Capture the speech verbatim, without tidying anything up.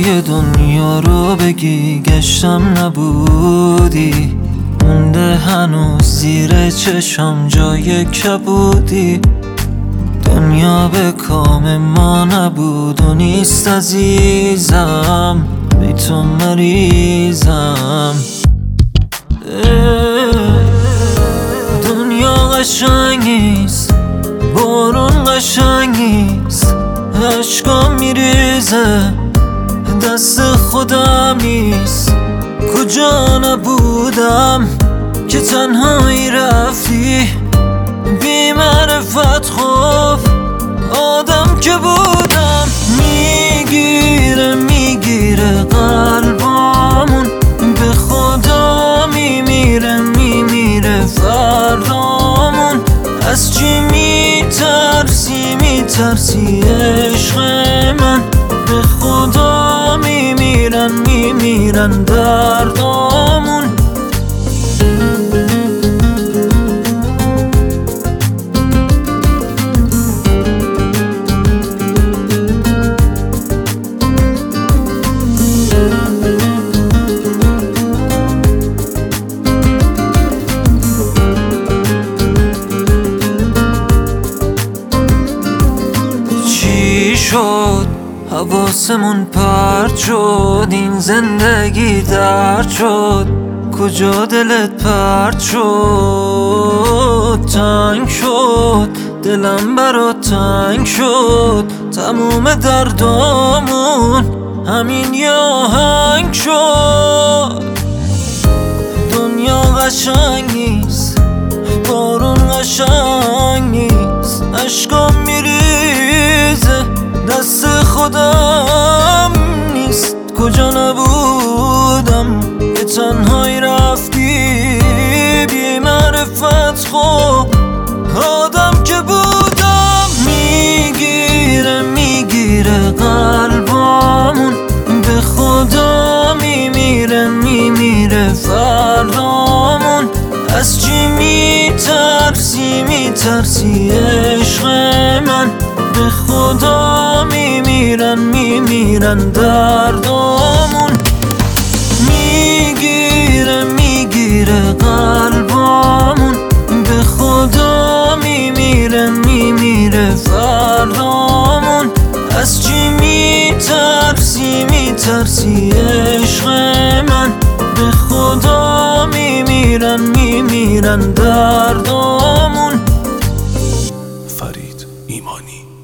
جای دنیا رو بگی گشتم نبودی، مونده هنوز زیر چشم جای کبودی. دنیا به کام ما نبود و نیست عزیزم، بی تو مریضم. دنیا قشنگ نیست، بارون قشنگ نیست، عشقام میریزه دست خودم نیست. کجا نبودم که تنهایی رفتی، بی معرفت خوب آدم که بودم. میگیره میگیره قلبامون، به خدا میمیره میمیره فردامون. از چی میترسی میترسی عشق من، به خدا میمیرن میمیرن دردامون. شد حواسمون پرت شد، این زندگی درد شد. کجا دلت پرت شد؟ تنگ شد دلم برات تنگ شد، تموم دردامون همین یه آهنگ شد. دنیا قشنگ نیست، بارون قشنگ نیست، عشقام میریزه دست خودم نیست. کجا نبودم که تنهایی رفتی، بی معرفت خوب آدم که بودم. میگیره میگیره قلبامون، به خدا میمیره میمیره فردامون. از چی میترسی میترسی عشق من، به خدا میمیرن میمیرن دردامون. میگیره میگیره قلبامون، به خدا میمیره میمیره فردامون. از چی میترسی میترسی عشق من، به خدا میمیرن میمیرن دردامون. فرید ایمانی.